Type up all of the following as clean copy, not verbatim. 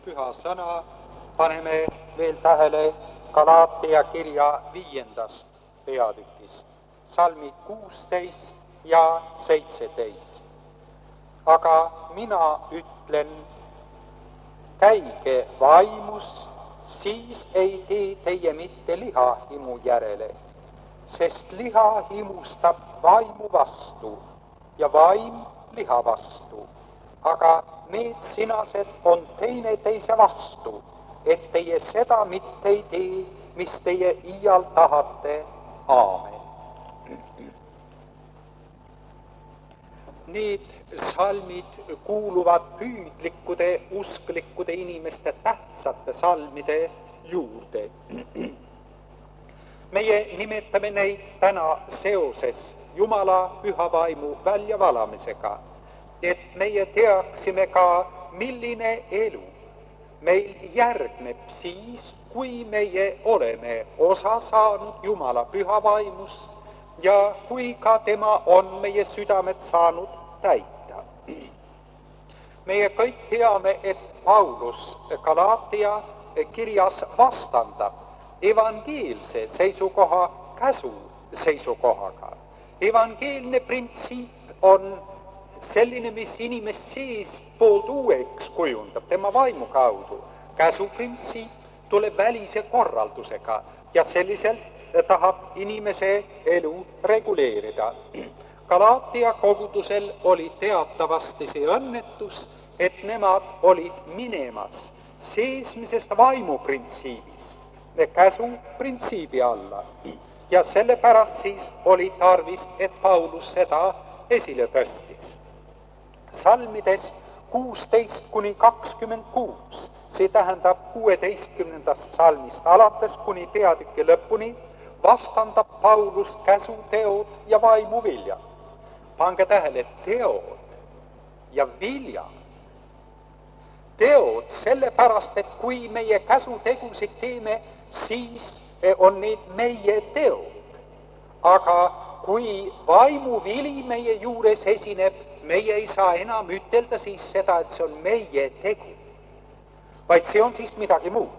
püha sõna paneme veel tähele Galaatia kirja 5. peatükist, salmid 16 ja 17. Aga mina ütlen, käige vaimus, siis ei tee teie mitte lihahimu järele, sest liha himustab vaimu vastu ja vaim liha vastu. Aga need sinased on teineteise vastu, et teie seda mitte ei tee, mis teie iial tahate. Aamen. Need salmid kuuluvad püüdlikkude, usklikkude inimeste tähtsate salmide juurde. Meie nimetame neid täna seoses Jumala püha vaimu väljavalamisega, et meie teaksime ka, milline elu meil järgneb siis, kui meie oleme osa saanud Jumala püha vaimust ja kui ka tema on meie südamed saanud täita. Meie kõik teame, et Paulus Galaatia kirjas vastandab evangeelse seisukoha käsu seisukohaga. Evangeelne printsiip on selline, mis inimest seestpoolt uueks kujundab tema vaimu kaudu. Käsuprintsiip tuleb välise korraldusega ja selliselt tahab inimese elu reguleerida. Galaatia kogudusel oli teatavasti see õnnetus, et nemad olid minemas seesmisest vaimuprintsiibist käsuprintsiibi alla. Ja sellepärast siis oli tarvis, et Paulus seda esile tõstis. Salmides 16-26, see tähendab 16. salmist alates kuni peatüki lõpuni, vastandab Paulus käsuteod ja vaimuvilja. Pange tähele, teod ja vilja. Teod sellepärast, et kui meie käsutegusid teeme, siis on need meie teod. Aga kui vaimuvili meie juures esineb, meie ei saa enam ütelda siis seda, et see on meie tegu, vaid see on siis midagi muud.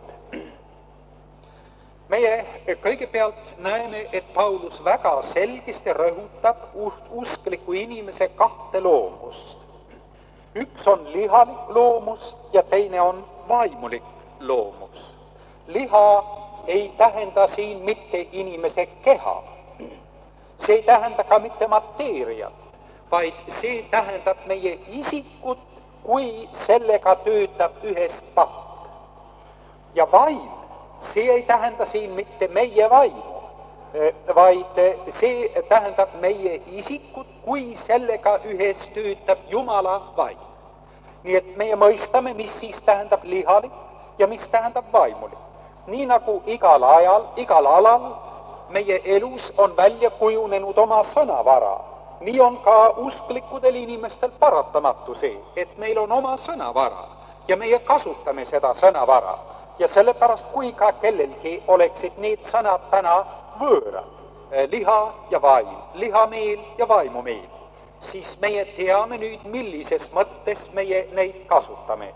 Meie kõigepealt näeme, et Paulus väga selgesti rõhutab uskliku inimese kahte loomust. Üks on lihalik loomus ja teine on vaimulik loomus. Liha ei tähenda siin mitte inimese keha. See ei tähenda ka mitte mateeriat, vaid see tähendab meie isikut, kui sellega töötab ühes patt. Ja vaim, see ei tähenda siin mitte meie vaimu, vaid see tähendab meie isikut, kui sellega ühes töötab Jumala vaim. Nii et meie mõistame, mis siis tähendab lihalik ja mis tähendab vaimulik. Nii nagu igal ajal, igal alal meie elus on välja kujunenud oma sõnavara, nii on ka usklikudel inimestel paratamatu see, et meil on oma sõnavara ja meie kasutame seda sõnavara. Ja sellepärast, kui ka kellelgi oleksid need sõnad täna võõrad, liha ja vaim, lihameel ja vaimumeel, siis meie teame nüüd, millises mõttes meie neid kasutame.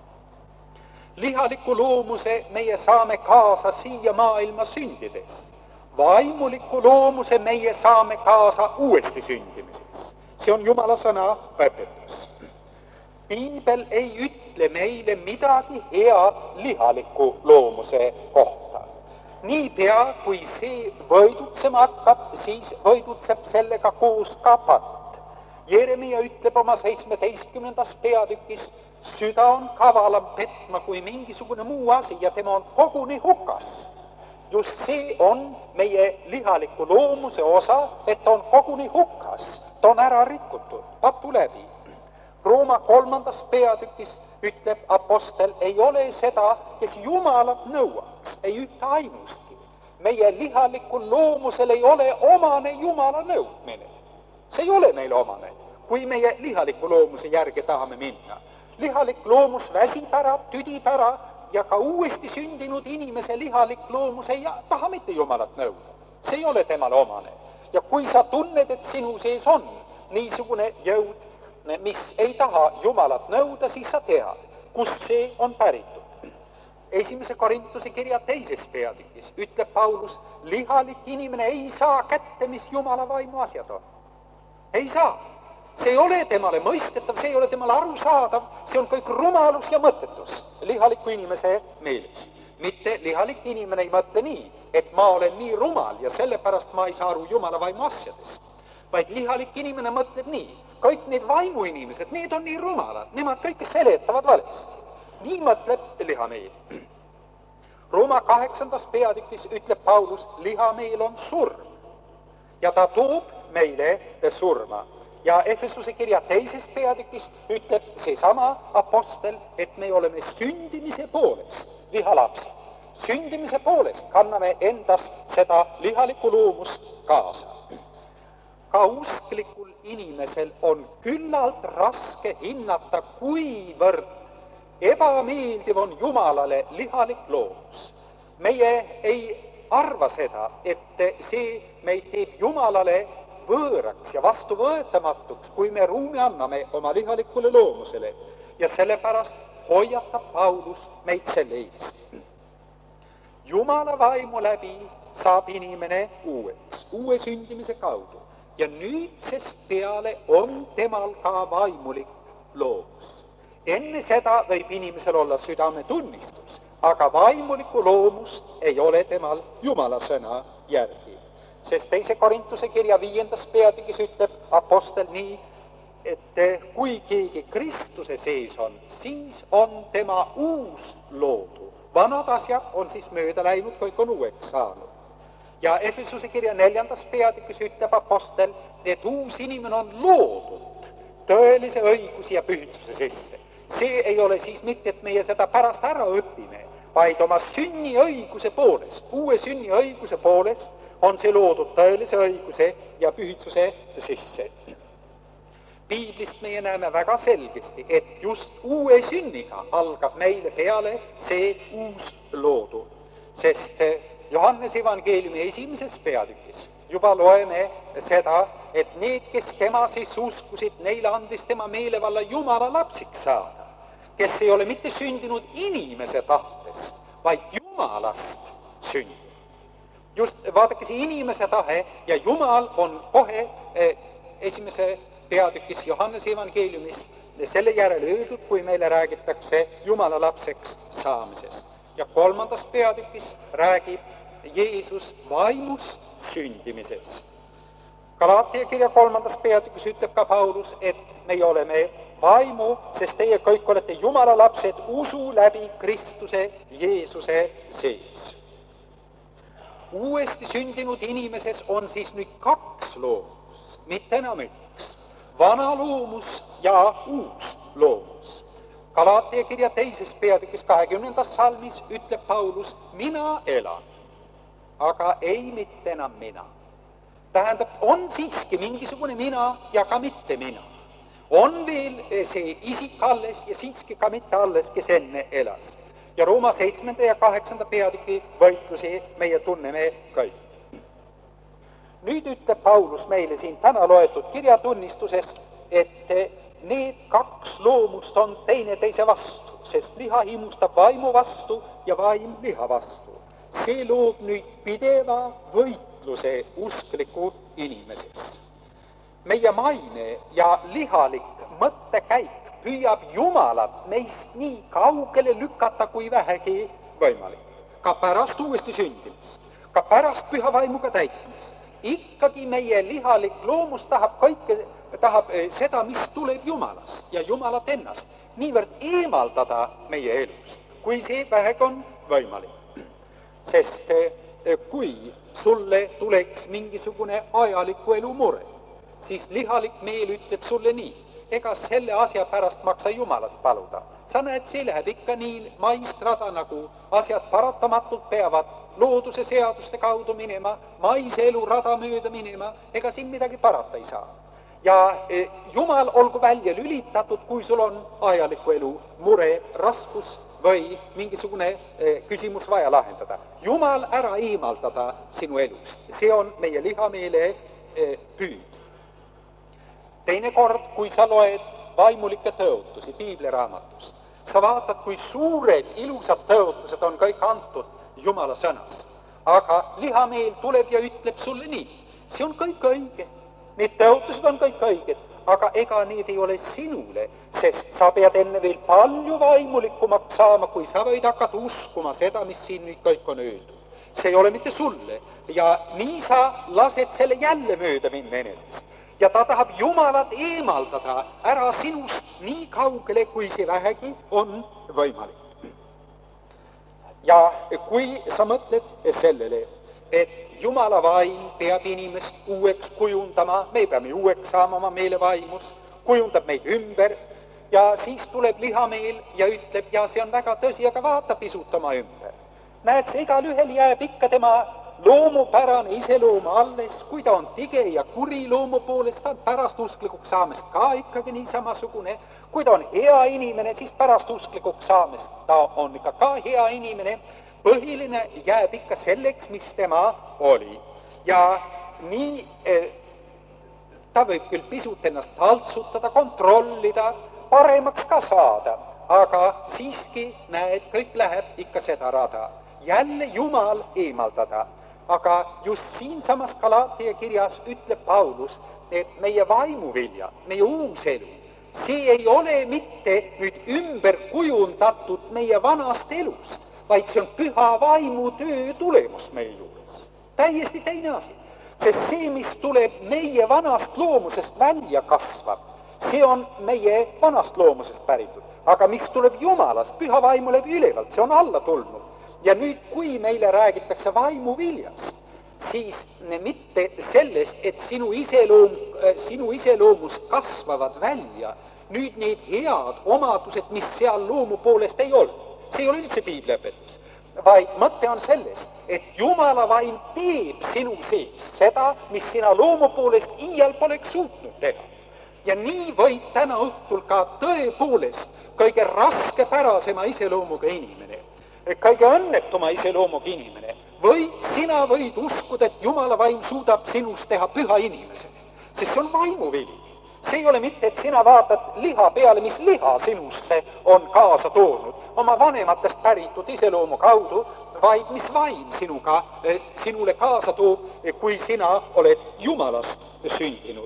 Lihaliku loomuse meie saame kaasa siia maailma sündides. Vaimuliku loomuse meie saame kaasa uuesti sündimises. See on Jumala sõna õpetus. Piibel ei ütle meile midagi head lihaliku loomuse kohta. Niipea, kui see võidutsema hakkab, siis võidutseb sellega koos ka patt. Jeremia ütleb oma 17. peatükis, süda on kavalam petma kui mingisugune muu asi ja tema on koguni hukas. Just see on meie lihaliku loomuse osa, et on koguni hukas, ta on ära rikutud, patu läbi. Rooma 3. peatükis ütleb apostel, ei ole seda, kes Jumalat nõuaks, ei ühte ainustki. Meie lihalikul loomusel ei ole omane Jumala nõudmine. See ei ole meile omane, kui meie lihaliku loomuse järgi tahame minna. Lihalik loomus väsib ära, tüdib ära ja ka uuesti sündinud inimese lihalik loomus ei taha mitte Jumalat nõuda. See ei ole temale omane. Ja kui sa tunned, et sinu sees on niisugune jõud, mis ei taha Jumalat nõuda, siis sa tead, kust see on päritud. 1. Korintuse kirja 2. peatükis ütleb Paulus, lihalik inimene ei saa kätte, mis Jumala vaimu asjad on. Ei saa. See ei ole temale mõistetav, see ei ole temale arusaadav, see on kõik rumalus ja mõttetus lihaliku inimese meeles. Mitte lihalik inimene ei mõtle nii, et ma olen nii rumal ja sellepärast ma ei saa aru Jumala vaimu asjadest. Vaid lihalik inimene mõtleb nii, kõik need vaimuinimesed, need on nii rumalad, nemad kõike seletavad valesti. Nii mõtleb lihameel. Rooma 8. peatükis ütleb Paulus, lihameel on surm ja ta toob meile surma. Ja Efesuse kirja 2. peatükis ütleb seesama apostel, et me oleme sündimise poolest lihalapsed. Sündimise poolest kanname endast seda lihalikku loomust kaasa. Ka usklikul inimesel on küllalt raske hinnata, kuivõrd ebameeldiv on Jumalale lihalik loomus. Meie ei arva seda, et see meid teeb Jumalale võõraks ja vastuvõetamatuks, kui me ruumi anname oma lihalikule loomusele. Ja sellepärast hoiatab Paulus meid selle eest. Jumala vaimu läbi saab inimene uueks, uue sündimise kaudu. Ja nüüdsest peale on temal ka vaimulik loomus. Enne seda võib inimesel olla südametunnistus, aga vaimulikku loomust ei ole temal Jumala sõna järgi. Sest 2. Korintuse kirja 5. peatükis ütleb apostel nii, et kui keegi Kristuse sees on, siis on tema uus loodu. Vanad asjad on siis mööda läinud, kõik on uueks saanud. Ja Efesuse kirja 4. peatükis ütleb apostel, et uus inimene on loodud tõelise õiguse ja pühitsuse sisse. See ei ole siis mitte, et meie seda pärast ära õpime, vaid oma sünniõiguse poolest, uue sünniõiguse poolest on see loodud tõelise õiguse ja pühitsuse sisse. Piiblist meie näeme väga selgesti, et just uue sünniga algab meile peale see uus loodu. Sest Johannese evangeeliumi 1. peatükis juba loeme seda, et need, kes tema siis uskusid, neile andis tema meelevalla Jumala lapsiks saada, kes ei ole mitte sündinud inimese tahtest, vaid Jumalast sündinud. Just vaadake, see inimese tahe ja Jumal on kohe 1. peatükis Johannese evangeeliumis selle järele öeldud, kui meile räägitakse Jumala lapseks saamisest. Ja 3. peatükis räägib Jeesus vaimust sündimisest. Galaatia kirja 3. peatükis ütleb ka Paulus, et meie oleme vaimu, sest teie kõik olete Jumala lapsed usu läbi Kristuse Jeesuse sees. Uuesti sündinud inimeses on siis nüüd 2 loomust, mitte enam 1. Vana loomus ja uus loomus. Galaatia kirja 2. peatükis 20. salmis ütleb Paulus, mina elan, aga ei mitte enam mina. Tähendab, on siiski mingisugune mina ja ka mitte mina. On veel see isik alles ja siiski ka mitte alles, kes enne elas. Ja Rooma 7. ja 8. peatüki võitlusi meie tunneme kõik. Nüüd ütleb Paulus meile siin täna loetud kirjatunnistusest, et need 2 loomust on teineteise vastu, sest liha himustab vaimu vastu ja vaim liha vastu. See loob nüüd pideva võitluse uskliku inimeses. Meie maine ja lihalik mõttekäik püüab Jumalat meist nii kaugele lükata, kui vähegi võimalik. Ka pärast uuesti sündimist, ka pärast püha vaimuga täitmist. Ikkagi meie lihalik loomus tahab seda, mis tuleb Jumalast ja Jumalat ennast, niivõrd eemaldada meie elust, kui see vähegi on võimalik. Sest kui sulle tuleks mingisugune ajaliku elu mure, siis lihalik meel ütleb sulle nii, ega selle asja pärast maksa Jumalat paluda. Sa näed, see läheb ikka nii maist rada, nagu asjad paratamatult peavad looduse seaduste kaudu minema, maise elu rada mööda minema, ega siin midagi parata ei saa. Ja Jumal olgu välja lülitatud, kui sul on ajaliku elu mure, raskus või mingisugune küsimus vaja lahendada. Jumal ära eemaldada sinu elust. See on meie lihameele püüd. Teine kord, kui sa loed vaimulikke tõotusi piibliraamatust, sa vaatad, kui suured ilusad tõotused on kõik antud Jumala sõnas. Aga lihameel tuleb ja ütleb sulle nii, see on kõik õige, need tõotused on kõik õiged, aga ega need ei ole sinule, sest sa pead enne veel palju vaimulikumaks saama, kui sa võid hakata uskuma seda, mis siin nüüd kõik on öeldud. See ei ole mitte sulle ja nii sa lased selle jälle mööda minna enesest. Ja ta tahab Jumalat eemaldada ära sinust nii kaugele, kui see vähegi on võimalik. Ja kui sa mõtled sellele, et Jumala vaim peab inimest uueks kujundama, me peame uueks saama oma meelevaimus, kujundab meid ümber ja siis tuleb lihameel ja ütleb, ja see on väga tõsi, aga vaata pisut oma ümber. Näed, see igal ühel jääb ikka tema loomupärane iseloom alles, kui ta on tige ja kuri loomu poolest, ta on pärast usklikuks saamist ka ikkagi nii samasugune. Kui ta on hea inimene, siis pärast usklikuks saamist ta on ikka ka hea inimene. Põhiline jääb ikka selleks, mis tema oli. Ja nii ta võib küll pisut ennast taltsutada, kontrollida, paremaks ka saada, aga siiski näed, kõik läheb ikka seda rada. Jälle Jumal eemaldada. Aga just siinsamas Galaatia kirjas ütleb Paulus, et meie vaimuvilja, meie uus elu, see ei ole mitte nüüd ümber kujundatud meie vanast elust, vaid see on püha vaimu töö tulemus meie juures. Täiesti teine asi. Sest see, mis tuleb meie vanast loomusest välja kasvab, see on meie vanast loomusest päritud. Aga mis tuleb Jumalast, püha vaimu läbi ülevalt, see on alla tulnud. Ja nüüd, kui meile räägitakse vaimuviljast, siis mitte sellest, et sinu iseloomust kasvavad välja nüüd need head omadused, mis seal loomu poolest ei ole. See ei ole üldse piibliõpetus, vaid mõte on selles, et Jumala vaim teeb sinu sees seda, mis sina loomu poolest iial poleks suutnud teha. Ja nii võib täna õhtul ka tõepoolest kõige raskepärasema iseloomuga inimene, kõige õnnetuma iseloomuga inimene, või sina võid uskuda, et Jumala vaim suudab sinust teha püha inimese, sest see on vaimuvili. See ei ole mitte, et sina vaatad liha peale, mis liha sinusse on kaasa toonud oma vanematest päritud iseloomu kaudu, vaid mis vaim sinule kaasa toob, kui sina oled Jumalast sündinud.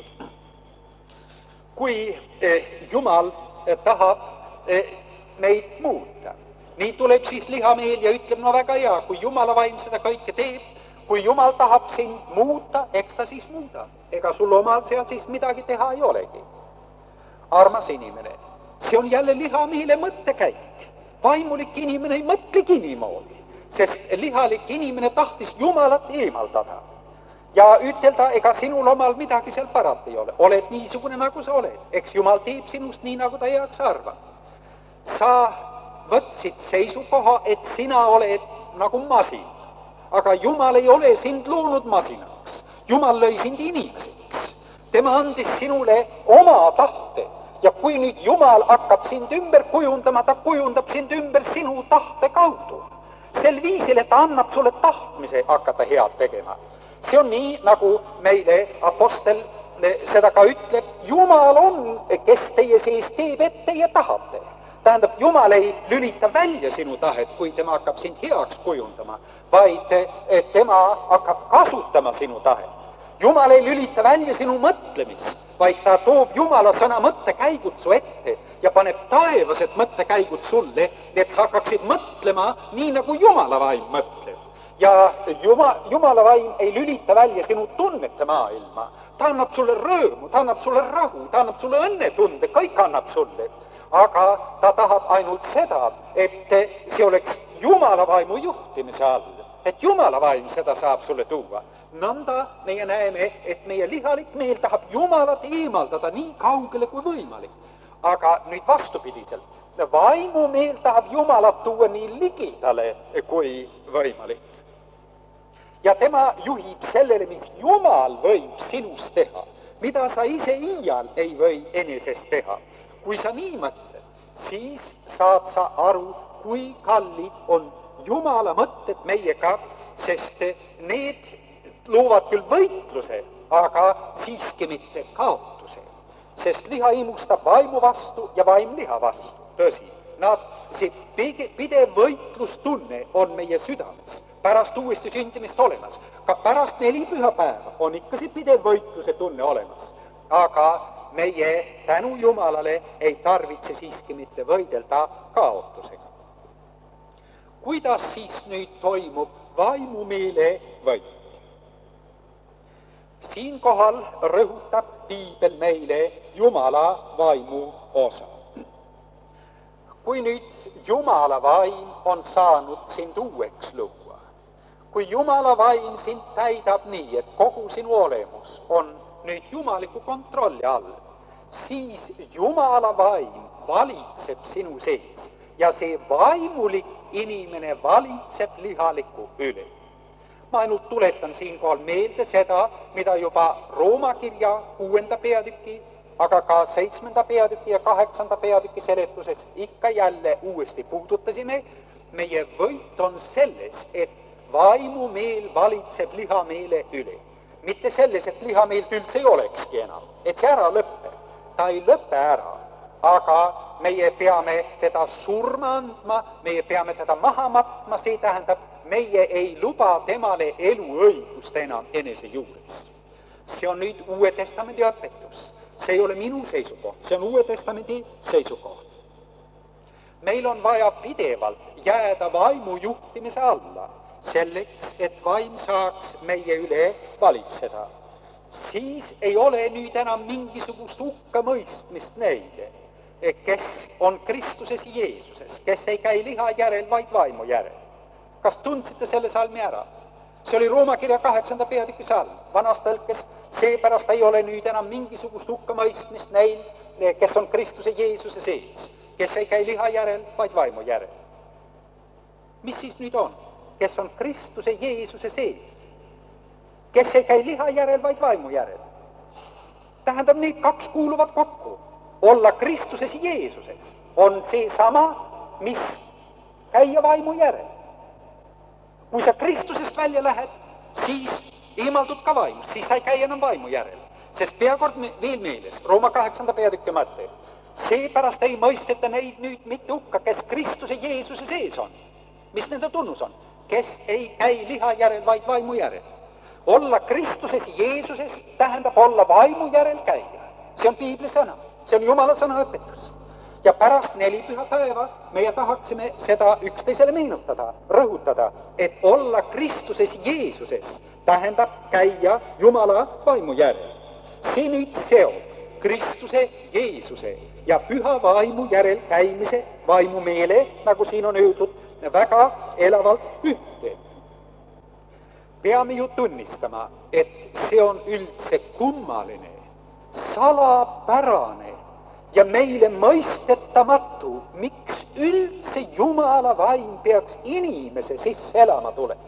Kui Jumal tahab meid muuta, nii tuleb siis lihameel ja ütleb, no väga hea, kui Jumala vaim seda kõike teeb, kui Jumal tahab sind muuta, eks ta siis muuda. Ega sul omal seal siis midagi teha ei olegi. Armas inimene, see on jälle lihameele mõttekäik. Vaimulik inimene ei mõtlegi niimoodi, sest lihalik inimene tahtis Jumalat eemaldada ja ütelda, ega sinul omal midagi seal parata ei ole. Oled niisugune, nagu sa oled. Eks Jumal teeb sinust nii, nagu ta heaks arvab. Sa võtsid seisukoha, et sina oled nagu masin. Aga Jumal ei ole sind loonud masinaks. Jumal lõi sind inimeseks. Tema andis sinule oma tahte. Ja kui nüüd Jumal hakkab sind ümber kujundama, ta kujundab sind ümber sinu tahte kaudu. Sel viisil, et ta annab sulle tahtmise hakata head tegema. See on nii, nagu meile apostel seda ka ütleb, Jumal on, kes teie sees teeb, et teie tahate. Tähendab, Jumal ei lülita välja sinu tahet, kui tema hakkab sind heaks kujundama, vaid tema hakkab kasutama sinu tahet. Jumal ei lülita välja sinu mõtlemist, vaid ta toob Jumala sõna mõttekäigud su ette ja paneb taevased mõttekäigud sulle, et sa hakkaksid mõtlema nii, nagu Jumala vaim mõtleb. Ja Jumala vaim ei lülita välja sinu tunnete maailma. Ta annab sulle rõõmu, ta annab sulle rahu, ta annab sulle õnnetunde, kõik annab sulle. Aga ta tahab ainult seda, et see oleks Jumala vaimu juhtimise all, et Jumala vaim seda saab sulle tuua. Nõnda meie näeme, et meie lihalik meel tahab Jumalat eemaldada nii kaugele kui võimalik. Aga nüüd vastupidiselt, vaimu meel tahab Jumalat tuua nii ligidale kui võimalik. Ja tema juhib sellele, mis Jumal võib sinust teha, mida sa ise iial ei või enesest teha. Kui sa nii mõtled, siis saad sa aru, kui kallid on Jumala mõtted meiega, sest need loovad küll võitluse, aga siiski mitte kaotuse. Sest liha imustab vaimu vastu ja vaim liha vastu. Tõsi, see pidev võitlustunne on meie südames pärast uuesti sündimist olemas. Ka pärast 4 pühapäeva on ikka see pidev võitluse tunne olemas. Aga meie tänu Jumalale ei tarvitse siiski mitte võidelda kaotusega. Kuidas siis nüüd toimub vaimumeele võit? Siinkohal rõhutab piibel meile Jumala vaimu osa. Kui nüüd Jumala vaim on saanud sind uueks luua, kui Jumala vaim sind täidab nii, et kogu sinu olemus on nüüd jumaliku kontrolli all, siis Jumala vaim valitseb sinu sees ja see vaimulik inimene valitseb lihaliku üle. Ma ainult tuletan siinkohal meelde seda, mida juba Rooma kirja 6. peatüki, aga ka 7. peatüki ja 8. peatüki seletuses ikka jälle uuesti puudutasime. Meie võit on selles, et vaimumeel valitseb lihameele üle. Mitte selles, et lihameelt üldse ei olekski enam, et see ära lõpeb. Ta ei lõpe ära, aga meie peame teda surma andma, meie peame teda maha matma, see tähendab, meie ei luba temale eluõigust enam enese juures. See on nüüd Uue Testamendi õpetus. See ei ole minu seisukoht, see on Uue Testamendi seisukoht. Meil on vaja pidevalt jääda vaimu juhtimise alla, selleks, et vaim saaks meie üle valitseda. Siis ei ole nüüd enam mingisugust hukkamõistmist neile, kes on Kristuses Jeesuses, kes ei käi liha järel, vaid vaimu järel. Kas tundsite selle salmi ära? See oli Rooma kirja 8. peatüki salm. Vanas tõlkes, seepärast ei ole nüüd enam mingisugust hukkamõistmist neil, kes on Kristuse Jeesuse sees, kes ei käi liha järel, vaid vaimu järel. Mis siis nüüd on? Kes on Kristuse Jeesuse sees, kes ei käi liha järel, vaid vaimu järel. Tähendab, need 2 kuuluvad kokku. Olla Kristuses Jeesuses on see sama, mis käia vaimu järel. Kui sa Kristusest välja lähed, siis eemaldud ka vaimust, siis sa ei käi enam vaimu järel. Sest peakord veel meeles, Rooma 8. peatüki mõte. Seepärast ei mõisteta neid nüüd mitte hukka, kes Kristuse Jeesuse sees on. Mis nende tunnus on? Kes ei käi liha järel, vaid vaimu järel. Olla Kristuses Jeesuses tähendab olla vaimu järel käia. See on piibli sõna, see on Jumala sõna õpetus. Ja pärast 4 pühapäeva meie tahaksime seda üksteisele meenutada, rõhutada, et olla Kristuses Jeesuses tähendab käia Jumala vaimu järel. See nüüd seob Kristuse Jeesuse ja püha vaimu järel käimise vaimumeele, nagu siin on öeldud, väga elavalt ühte. Peame ju tunnistama, et see on üldse kummaline, salapärane ja meile mõistetamatu, miks üldse Jumala vaim peaks inimese sisse elama tulema.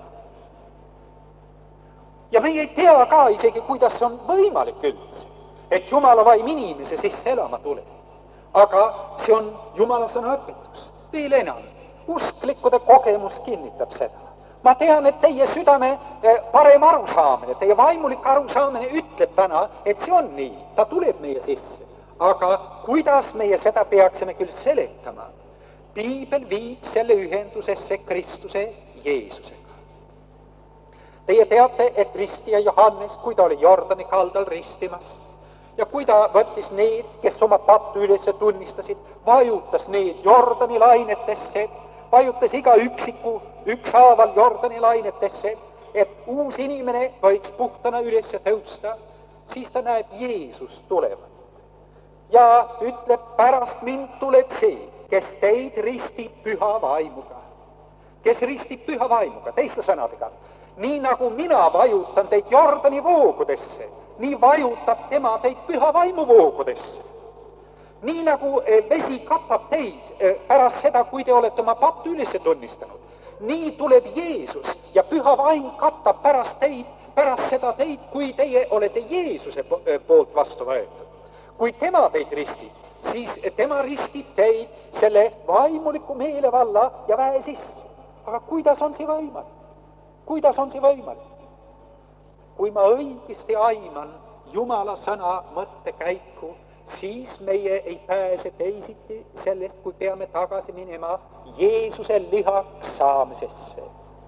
Ja meie ei tea ka isegi, kuidas on võimalik üldse, et Jumala vaim inimese sisse elama tuleb. Aga see on Jumala sõna õpetus. Veel enam, usklikkude kogemus kinnitab seda. Ma tean, et teie südame parem arusaamine, teie vaimulik arusaamine ütleb täna, et see on nii, ta tuleb meie sisse. Aga kuidas meie seda peaksime küll seletama? Piibel viib selle ühendusesse Kristuse Jeesusega. Teie teate, et ristija Johannes, kui ta oli Jordani kaldal ristimas ja kui ta võttis need, kes oma pattu üles tunnistasid, vajutas need Jordani lainetesse, vajutas iga üksiku ükshaaval Jordani lainetesse, et uus inimene võiks puhtana üles tõusta, siis ta näeb Jeesus tulevat. Ja ütleb, pärast mind tuleb see, kes teid ristib püha vaimuga. Kes ristib püha vaimuga, teiste sõnadega. Nii nagu mina vajutan teid Jordani voogudesse, nii vajutab tema teid püha vaimu voogudesse. Nii nagu vesi katab teid pärast seda, kui te olete oma pattu üles tunnistanud. Nii tuleb Jeesus ja püha vaim katab pärast seda teid, kui teie olete Jeesuse poolt vastu võetud. Kui tema teid ristib, siis tema ristib teid selle vaimuliku meelevalla ja väe sisse. Aga kuidas on see võimalik? Kuidas on see võimalik? Kui ma õigesti aiman Jumala sõna mõttekäiku, siis meie ei pääse teisiti sellest, kui peame tagasi minema Jeesuse lihaks saamisesse.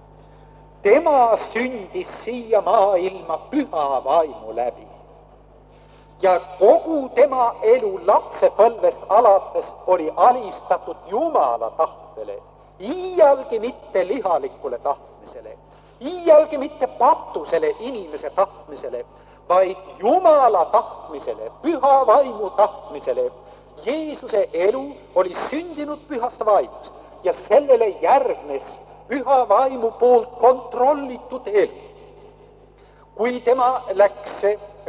Tema sündis siia maailma püha vaimu läbi. Ja kogu tema elu lapsepõlvest alates oli alistatud Jumala tahtele, iialgi mitte lihalikule tahtmisele, iialgi mitte patusele inimese tahtmisele, vaid Jumala tahtmisele, püha vaimu tahtmisele. Jeesuse elu oli sündinud pühast vaimust ja sellele järgnes püha vaimu poolt kontrollitud elu. Kui tema läks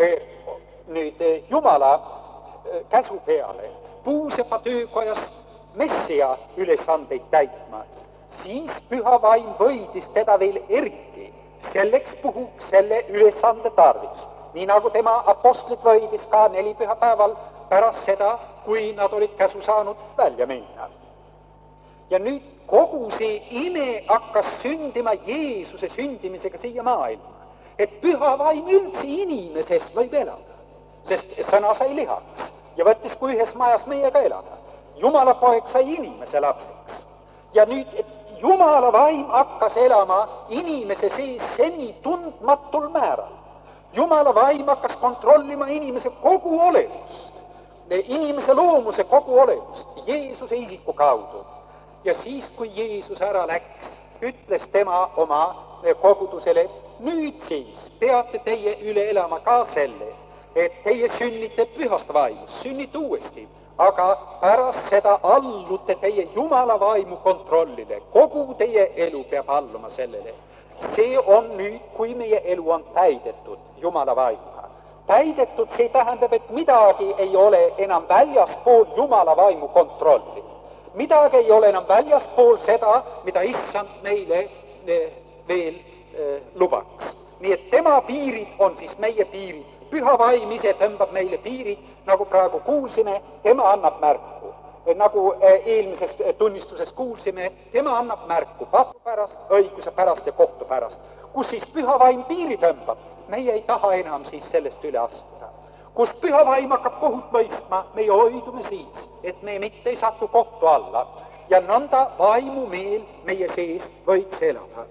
nüüd Jumala käsu peale puusepa töökojas messia ülesandeid täitma, siis püha vaim võidis teda veel eriti selleks puhuks selle ülesande tarvis. Nii nagu tema apostlid võidis ka 4 pühapäeval pärast seda, kui nad olid käsu saanud välja minna. Ja nüüd kogu see ime hakkas sündima Jeesuse sündimisega siia maailma, et püha vaim üldse inimeses võib elada, sest sõna sai lihaks ja võttis kui ühes majas meiega elada. Jumala poeg sai inimese lapseks ja nüüd, et Jumala vaim hakkas elama inimese sees seni tundmatul määral. Jumala vaim hakkas kontrollima inimese kogu olemust, inimese loomuse kogu olemust Jeesuse isiku kaudu. Ja siis, kui Jeesus ära läks, ütles tema oma kogudusele, nüüd siis peate teie üle elama ka selle, et teie sünnite pühast vaimust, sünnite uuesti, aga pärast seda allute teie Jumala vaimu kontrollile, kogu teie elu peab alluma sellele. See on nüüd, kui meie elu on täidetud Jumala vaimuga. Täidetud, see tähendab, et midagi ei ole enam väljaspool Jumala vaimu kontrolli. Midagi ei ole enam väljaspool seda, mida issand meile veel lubaks. Nii et tema piirid on siis meie piirid. Püha vaim ise tõmbab meile piirid, nagu praegu kuulsime, tema annab märku. Nagu eelmises tunnistuses kuulsime, tema annab märku patu pärast, õiguse pärast ja kohtu pärast. Kus siis püha vaim piiri tõmbab, meie ei taha enam siis sellest üle astuda. Kus püha vaim hakkab kohut mõistma, meie hoidume siis, et me mitte ei satu kohtu alla ja nõnda vaimu meel meie sees võiks elada.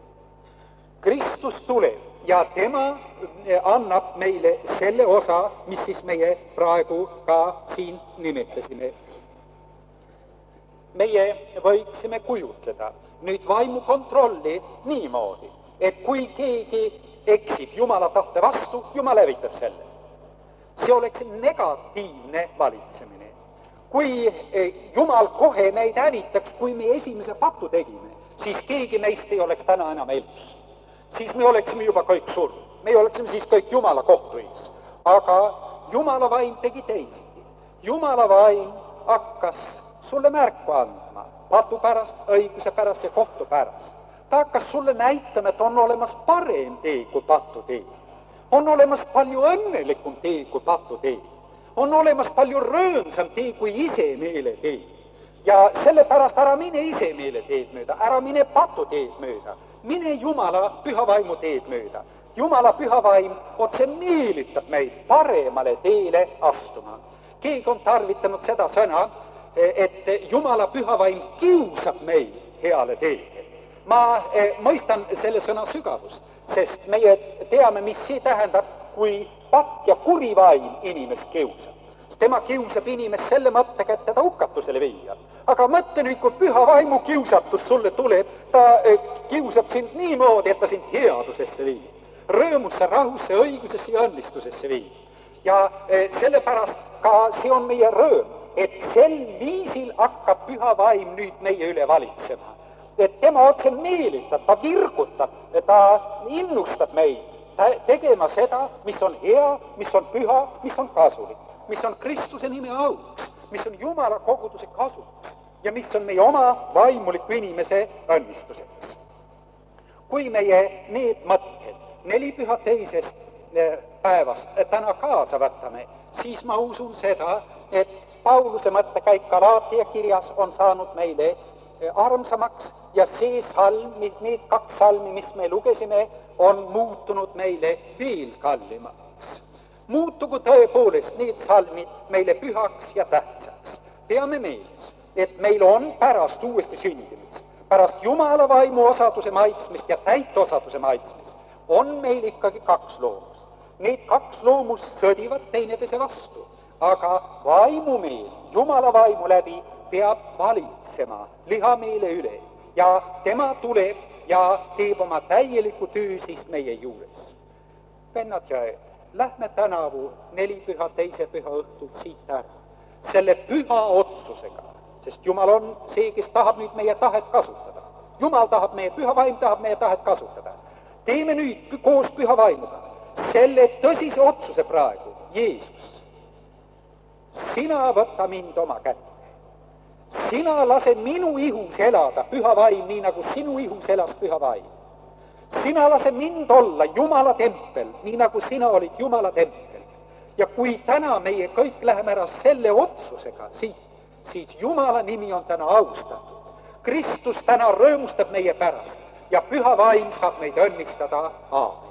Kristus tuleb ja tema annab meile selle osa, mis siis meie praegu ka siin nimetasime. Meie võiksime kujutleda nüüd vaimu kontrolli niimoodi, et kui keegi eksib Jumala tahte vastu, Jumal hävitab selle. See oleks negatiivne valitsemine. Kui Jumal kohe meid hävitaks, kui me esimese patu tegime, siis keegi meist ei oleks täna enam elus. Siis me oleksime juba kõik surnud. Me oleksime siis kõik Jumala kohtu ees. Aga Jumala vaim tegi teisiti. Jumala vaim hakkas sulle märku andma patu pärast, õiguse pärast ja kohtu pärast. Ta hakkas sulle näitama, et on olemas parem tee kui patu tee. On olemas palju õnnelikum tee kui patu tee. On olemas palju rõõmsam tee kui isemeele tee. Ja sellepärast ära mine isemeele teed mööda, ära mine patu teed mööda. Mine Jumala püha vaimu teed mööda. Jumala püha vaim otse meelitab meid paremale teele astuma. Keegi on tarvitanud seda sõna, et Jumala püha vaim kiusab meid heale teele. Ma mõistan selle sõna sügavust, sest meie teame, mis see tähendab, kui patt ja kuri vaim inimest kiusab. Tema kiusab inimest selle mõttega, et teda hukatusele viia. Aga mõtle nüüd, kui püha vaimu kiusatus sulle tuleb, ta kiusab sind niimoodi, et ta sind headusesse viib. Rõõmusse, rahusse, õigusesse ja õnnistusesse viib. Ja sellepärast ka see on meie rõõm, et sel viisil hakkab püha vaim nüüd meie üle valitsema. Et tema otse meelitab, ta virgutab, ta innustab meid tegema seda, mis on hea, mis on püha, mis on kasulik, mis on Kristuse nime auks, mis on Jumala koguduse kasuks ja mis on meie oma vaimuliku inimese õnnistuseks. Kui meie need mõtted 4 püha teisest päevast täna kaasa võtame, siis ma usun seda, et Pauluse mõttekäik Galaatia kirjas on saanud meile armsamaks ja see salm, need 2 salmi, mis me lugesime, on muutunud meile veel kallimaks. Muutugu tõepoolest need salmid meile pühaks ja tähtsaks. Peame meeles, et meil on pärast uuesti sündimist, pärast Jumala vaimu osaduse maitsmist ja täitosaduse maitsmist, on meil ikkagi kaks loomust. Need kaks loomust sõdivad teineteise vastu, aga vaimumeel Jumala vaimu läbi peab valitsema lihameele üle ja tema tuleb ja teeb oma täieliku töö siis meie juures. Vennad ja õed, lähme tänavu nelipüha teise püha õhtult siit ära, selle püha otsusega, sest Jumal on see, kes tahab nüüd meie tahet kasutada. Jumal tahab meie, püha vaim tahab meie tahet kasutada. Teeme nüüd koos püha vaimuga selle tõsise otsuse praegu, Jeesus, sina võta mind oma kätte. Sina lase minu ihus elada püha vaim, nii nagu sinu ihus elas püha vaim. Sina lase mind olla Jumala tempel, nii nagu sina olid Jumala tempel. Ja kui täna meie kõik läheme ära selle otsusega siis Jumala nimi on täna austatud. Kristus täna rõõmustab meie pärast ja püha vaim saab meid õnnistada. Aamen.